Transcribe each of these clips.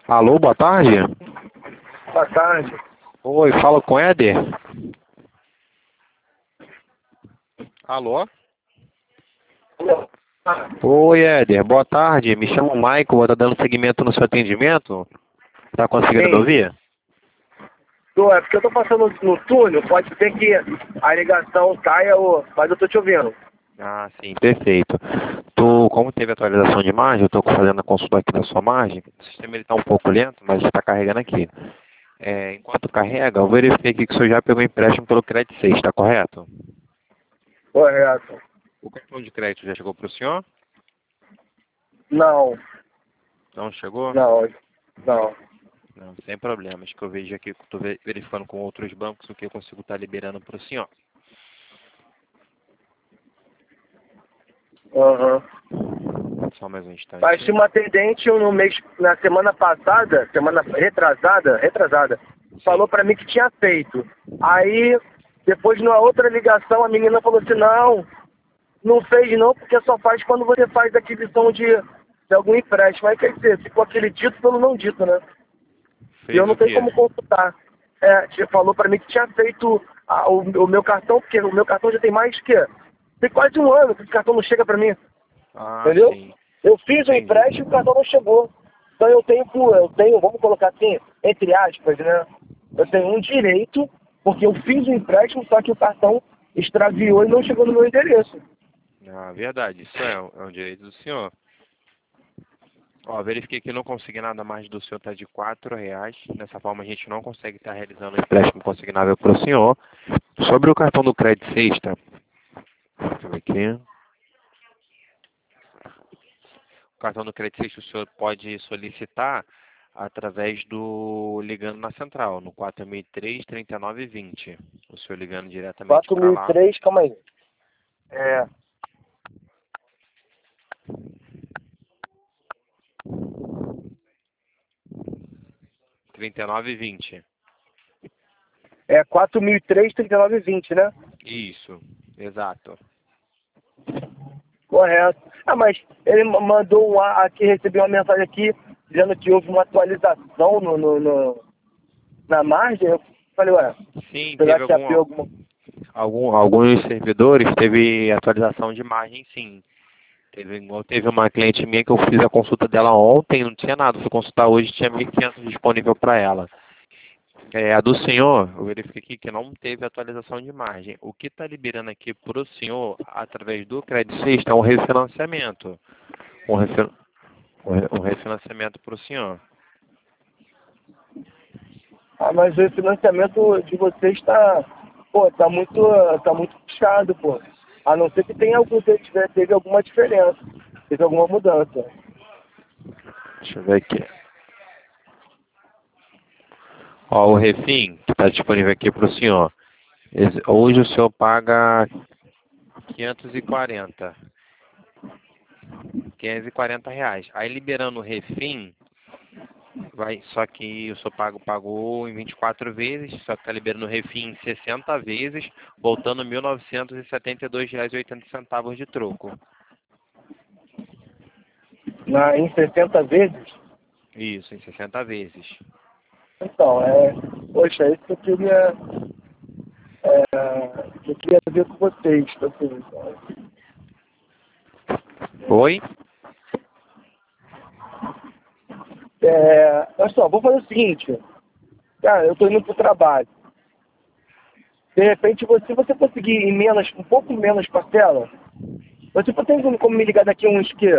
Alô, boa tarde. Boa tarde. Oi, fala com Éder. Alô? Oi, Éder, boa tarde. Me chamo Michael, vou estar dando seguimento no seu atendimento. Tá conseguindo me Sim. ouvir? É porque eu tô passando no túnel, pode ser que a ligação caia, mas eu tô te ouvindo. Ah, sim, perfeito. Como teve atualização de imagem, eu estou fazendo a consulta aqui da sua margem. O sistema está um pouco lento, mas está carregando aqui. Enquanto carrega, eu verifiquei aqui que o senhor já pegou empréstimo pelo Crédito 6, está correto? Correto. O cartão de crédito já chegou para o senhor? Não, Não chegou? não, não. Não, sem problemas, que eu vejo aqui, estou verificando com outros bancos o que eu consigo estar liberando para o senhor. Aham. Só mais um instante. Mas tinha uma atendente no mês, na semana passada, semana retrasada, falou pra mim que tinha feito. Aí, depois numa outra ligação, a menina falou assim, não fez não, porque só faz quando você faz aquisição de algum empréstimo. Aí quer dizer, ficou aquele dito pelo não dito, né? E eu Fez não o tenho quê? como consultar. Falou pra mim que tinha feito o meu cartão, porque o meu cartão já tem mais que... Tem quase um ano que esse cartão não chega pra mim. Ah, Entendeu? sim. Eu fiz o Entendi. empréstimo e o cartão não chegou. Então eu tenho, vamos colocar assim, entre aspas, né? Eu tenho um direito, porque eu fiz o empréstimo, só que o cartão extraviou e não chegou no meu endereço. Ah, verdade, isso é um direito do senhor. Ó, verifiquei que não consegui nada mais do senhor, tá de R$ 4. Dessa forma a gente não consegue estar realizando o empréstimo consignável para o senhor. Sobre o cartão do Crédito Sexta, deixa eu ver aqui. O cartão do Crédito Sexta o senhor pode solicitar através do ligando na central, no 4003-3920. O senhor ligando diretamente para lá. 4003, calma aí. 3920. 4003, 3920, né? Isso, exato. Correto. Mas ele mandou aqui, recebi uma mensagem aqui, dizendo que houve uma atualização na margem. Eu falei, Sim, será teve que abriu alguma... alguns servidores, teve atualização de imagem, sim. Teve uma cliente minha que eu fiz a consulta dela ontem, não tinha nada. Fui consultar hoje, tinha 1.500 disponível para ela. A do senhor, eu verifiquei aqui que não teve atualização de imagem. O que está liberando aqui para o senhor, através do Crédito Sexta, é um refinanciamento. Um refinanciamento para o senhor. Mas o financiamento de vocês tá muito puxado, pô. A não ser que tenha teve alguma diferença, teve alguma mudança. Deixa eu ver aqui. Ó, o refim, que está disponível aqui para o senhor. Hoje o senhor paga 540. R$ 540. Aí liberando o refim, só que o seu pagou em 24 vezes, só que está liberando o refim em 60 vezes, voltando R$ 1.972,80 de troco. Em 60 vezes? Isso, em 60 vezes. Então, poxa, isso que eu queria ver com vocês, assim. Oi? Olha só, vou fazer o seguinte, cara, eu tô indo pro trabalho. De repente, se você conseguir um pouco menos parcela, você tem como me ligar daqui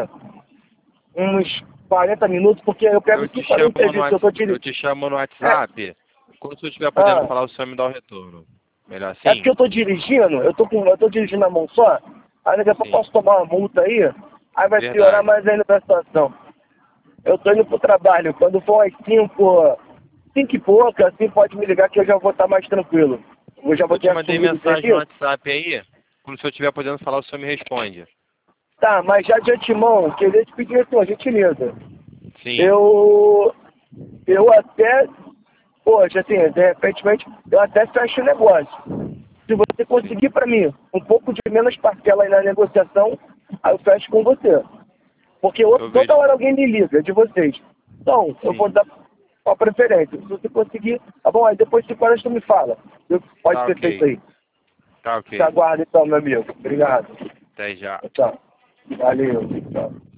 uns 40 minutos, porque eu pego Eu te 5 horas de chamo no serviço, eu tô eu dirigindo. te chamo no É, WhatsApp. Quando você estiver podendo ah, falar, o senhor me dá o retorno. Melhor é assim? porque eu tô dirigindo, eu tô dirigindo na mão só, aí daqui a pouco eu Sim, posso tomar uma multa aí vai piorar verdade. mais ainda a situação. Eu tô indo pro trabalho, quando for às 5 e pouca, assim pode me ligar que eu já vou estar mais tranquilo. Eu já vou Eu te ter mandei assumido o mensagem no serviço. WhatsApp aí. Quando o senhor estiver podendo falar, o senhor me responde. Tá, mas já de antemão, queria te pedir assim, uma gentileza. Sim. Eu, eu até, poxa, assim, de repente, eu até fecho o negócio. Se você Sim. conseguir para mim um pouco de menos parcela aí na negociação, aí eu fecho com você. Porque Eu toda vejo. hora alguém me liga de vocês. Então, eu vou dar a preferência. Se você conseguir, tá bom? Aí depois de 5 horas tu me fala. Pode ser feito aí. Tá ok. Te aguardo então, meu amigo. Obrigado. Até já. Tchau. Valeu. Tchau.